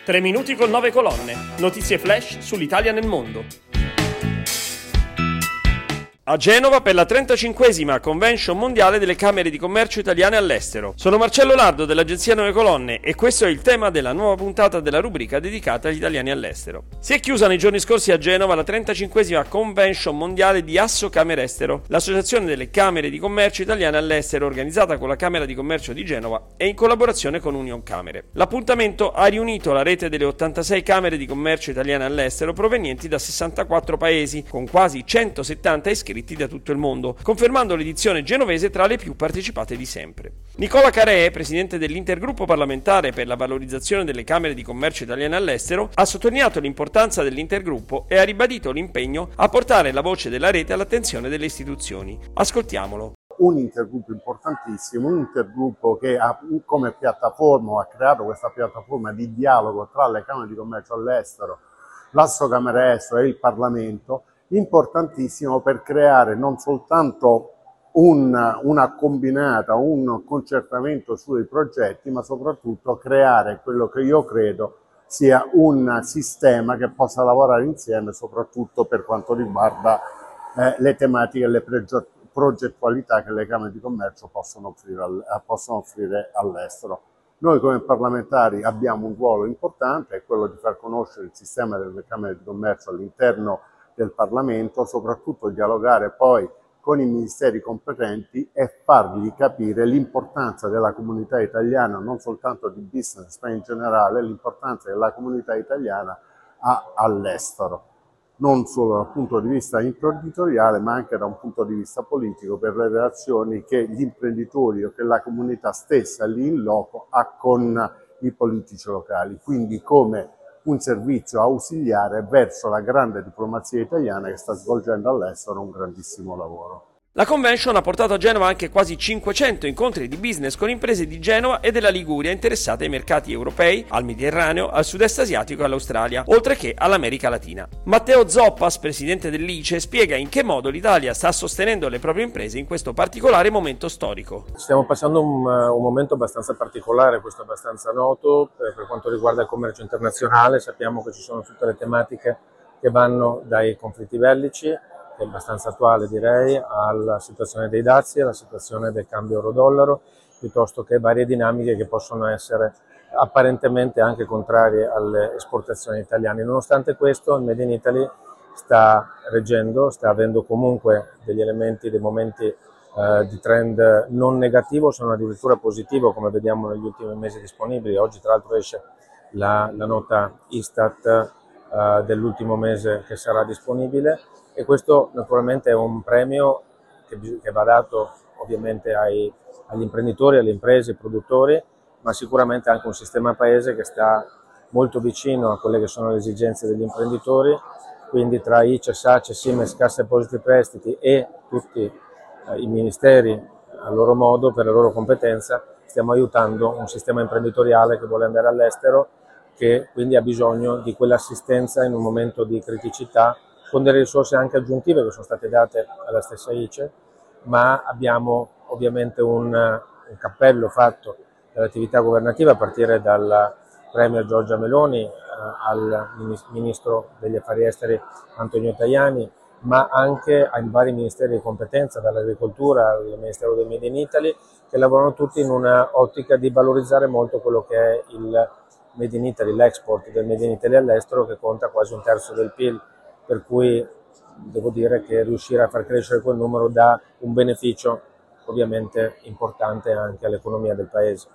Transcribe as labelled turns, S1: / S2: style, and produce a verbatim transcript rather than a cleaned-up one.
S1: Tre minuti con nove colonne. Notizie flash sull'Italia nel mondo. A Genova per la trentacinquesima Convention mondiale delle Camere di Commercio italiane all'estero. Sono Marcello Lardo dell'agenzia Nove Colonne e questo è il tema della nuova puntata della rubrica dedicata agli italiani all'estero. Si è chiusa nei giorni scorsi a Genova la trentacinquesima Convention mondiale di Assocamere Estero, l'associazione delle Camere di Commercio italiane all'estero organizzata con la Camera di Commercio di Genova e in collaborazione con Union Camere. L'appuntamento ha riunito la rete delle ottantasei Camere di Commercio italiane all'estero provenienti da sessantaquattro paesi, con quasi centosettanta iscritti da tutto il mondo, confermando l'edizione genovese tra le più partecipate di sempre. Nicola Caree, presidente dell'intergruppo parlamentare per la valorizzazione delle Camere di Commercio italiane all'estero, ha sottolineato l'importanza dell'intergruppo e ha ribadito l'impegno a portare la voce della rete all'attenzione delle istituzioni. Ascoltiamolo.
S2: Un intergruppo importantissimo, un intergruppo che ha come piattaforma, ha creato questa piattaforma di dialogo tra le Camere di Commercio all'estero, l'Assocamere Estero e il Parlamento, importantissimo per creare non soltanto un, una combinata, un concertamento sui progetti, ma soprattutto creare quello che io credo sia un sistema che possa lavorare insieme, soprattutto per quanto riguarda eh, le tematiche e le progettualità che le Camere di Commercio possono offrire, al, possono offrire all'estero. Noi come parlamentari abbiamo un ruolo importante, è quello di far conoscere il sistema delle Camere di Commercio all'interno del Parlamento, soprattutto dialogare poi con i ministeri competenti e fargli capire l'importanza della comunità italiana, non soltanto di business, ma in generale l'importanza che la comunità italiana ha all'estero, non solo dal punto di vista imprenditoriale, ma anche da un punto di vista politico, per le relazioni che gli imprenditori o che la comunità stessa lì in loco ha con i politici locali. Quindi come un servizio ausiliare verso la grande diplomazia italiana che sta svolgendo all'estero un grandissimo lavoro.
S1: La convention ha portato a Genova anche quasi cinquecento incontri di business con imprese di Genova e della Liguria interessate ai mercati europei, al Mediterraneo, al sud-est asiatico e all'Australia, oltre che all'America Latina. Matteo Zoppas, presidente dell'I C E, spiega in che modo l'Italia sta sostenendo le proprie imprese in questo particolare momento storico.
S3: Stiamo passando un, un momento abbastanza particolare, questo è abbastanza noto, per, per quanto riguarda il commercio internazionale. Sappiamo che ci sono tutte le tematiche che vanno dai conflitti bellici, che è abbastanza attuale direi, alla situazione dei dazi, alla situazione del cambio euro-dollaro, piuttosto che varie dinamiche che possono essere apparentemente anche contrarie alle esportazioni italiane. Nonostante questo, il Made in Italy sta reggendo, sta avendo comunque degli elementi, dei momenti eh, di trend non negativo, sono addirittura positivo, come vediamo negli ultimi mesi disponibili. Oggi tra l'altro esce la, la nota Istat eh, dell'ultimo mese che sarà disponibile. E questo naturalmente è un premio che, che va dato ovviamente ai, agli imprenditori, alle imprese, ai produttori, ma sicuramente anche un sistema paese che sta molto vicino a quelle che sono le esigenze degli imprenditori, quindi tra I C E, SACE, SIMES, Cassa Depositi e Prestiti e tutti eh, i ministeri a loro modo, per la loro competenza, stiamo aiutando un sistema imprenditoriale che vuole andare all'estero, che quindi ha bisogno di quell'assistenza in un momento di criticità, con delle risorse anche aggiuntive che sono state date alla stessa I C E, ma abbiamo ovviamente un, un cappello fatto dall'attività governativa a partire dal Premier Giorgia Meloni eh, al Ministro degli Affari Esteri Antonio Tajani, ma anche ai vari ministeri di competenza, dall'agricoltura al Ministero del Made in Italy, che lavorano tutti in una ottica di valorizzare molto quello che è il Made in Italy, l'export del Made in Italy all'estero, che conta quasi un terzo del P I L. Per cui devo dire che riuscire a far crescere quel numero dà un beneficio ovviamente importante anche all'economia del Paese.